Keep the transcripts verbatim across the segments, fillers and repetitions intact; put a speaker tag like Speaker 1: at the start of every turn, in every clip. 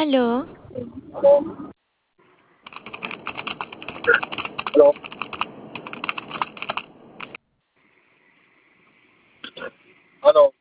Speaker 1: Aló,
Speaker 2: Aló, aló,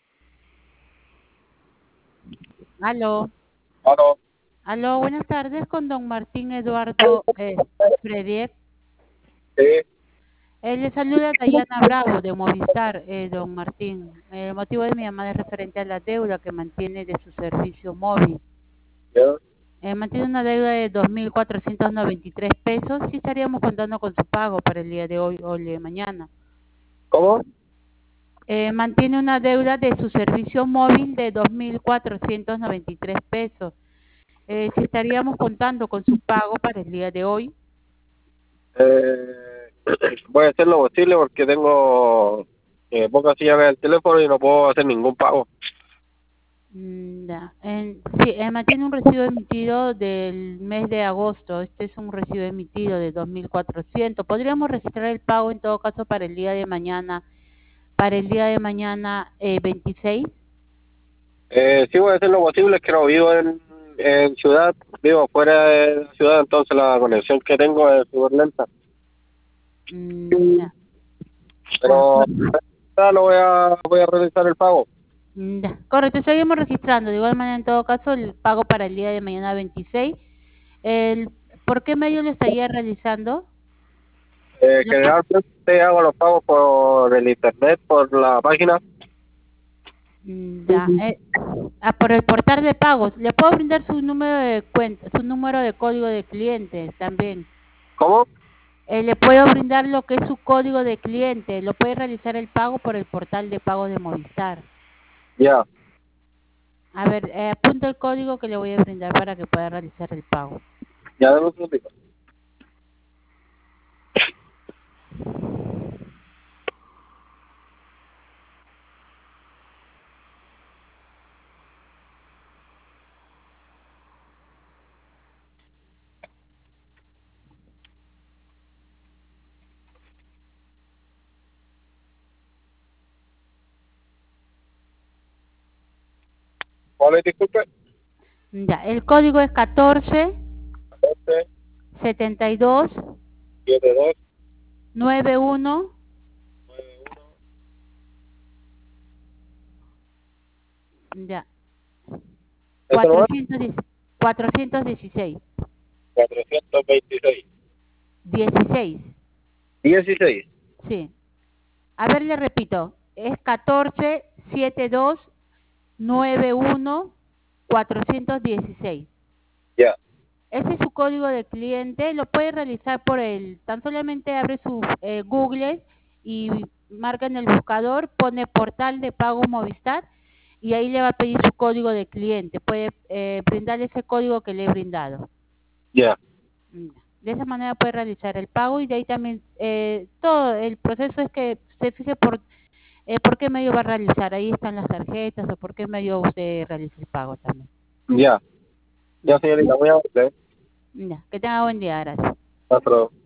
Speaker 3: Aló,
Speaker 2: aló,
Speaker 3: aló, buenas tardes con don Martín Eduardo eh, Fredier.
Speaker 2: sí,
Speaker 3: Eh, le saluda Dayana Bravo de Movistar, eh, don Martín. El motivo de mi llamada es referente a la deuda que mantiene de su servicio móvil.
Speaker 2: ya,
Speaker 3: Eh, mantiene una deuda de dos mil cuatrocientos noventa y tres pesos y estaríamos contando con su pago para el día de hoy o el de mañana.
Speaker 2: ¿cómo?
Speaker 3: Eh, mantiene una deuda de su servicio móvil de dos mil cuatrocientos noventa y tres pesos. Eh, si estaríamos contando con su pago para el día de hoy.
Speaker 2: Eh, voy a hacer lo posible porque tengo eh, pocas llaves del teléfono y no puedo hacer ningún pago.
Speaker 3: Mm, ya. En- sí, eh, mantiene un recibo emitido del mes de agosto. Este es un recibo emitido de dos mil cuatrocientos. Podríamos registrar el pago en todo caso para el día de mañana, para el día de mañana eh, veintiséis.
Speaker 2: Eh, sí voy a hacer lo posible, es que no vivo en, en ciudad, vivo fuera de la ciudad, entonces la conexión que tengo es súper lenta.
Speaker 3: Mm, ya. Ah,
Speaker 2: Pero
Speaker 3: cor-
Speaker 2: ya lo voy a, voy a realizar el pago.
Speaker 3: mm, ya. Correcto, seguimos registrando. De igual manera, en todo caso, el pago para el día de mañana veintiséis. El, ¿por qué medio lo estaría realizando?
Speaker 2: Eh,
Speaker 3: Lo-
Speaker 2: generalmente hago los pagos por el internet, por la página.
Speaker 3: Mm, Ya, eh, ah, por el portal de pagos. Le puedo brindar su número de cuenta, su número de código de cliente también.
Speaker 2: ¿Cómo?
Speaker 3: Eh, le puedo brindar lo que es su código de cliente. Lo puede realizar el pago por el portal de pagos de Movistar.
Speaker 2: Ya,
Speaker 3: A ver, eh, apunta el código que le voy a brindar para que pueda realizar el pago.
Speaker 2: ya dame un segundito. ¿Cuál es, disculpe?
Speaker 3: Ya, el código es catorce
Speaker 2: catorce,
Speaker 3: setenta y dos
Speaker 2: setenta y dos,
Speaker 3: noventa y uno ya,
Speaker 2: ¿eso no es?
Speaker 3: cuatrocientos diez cuatrocientos dieciséis
Speaker 2: cuatrocientos veintiséis.
Speaker 3: dieciséis,
Speaker 2: dieciséis.
Speaker 3: sí. A ver, le repito, es catorce setenta y dos noventa y uno cuatrocientos dieciséis.
Speaker 2: Ya,
Speaker 3: Ese es su código de cliente, lo puede realizar por el, tan solamente abre su eh, Google y marca en el buscador, pone portal de pago Movistar y ahí le va a pedir su código de cliente. Puede eh, brindarle ese código que le he brindado.
Speaker 2: ya,
Speaker 3: Mm, De esa manera puede realizar el pago y de ahí también eh, todo el proceso es que se fije por eh, por qué medio va a realizar. Ahí están las tarjetas o por qué medio usted realiza el pago también.
Speaker 2: ya, ya,
Speaker 3: Ya,
Speaker 2: señorita, muy amable.
Speaker 3: ya. Que tenga buen día, gracias.
Speaker 2: Hasta luego.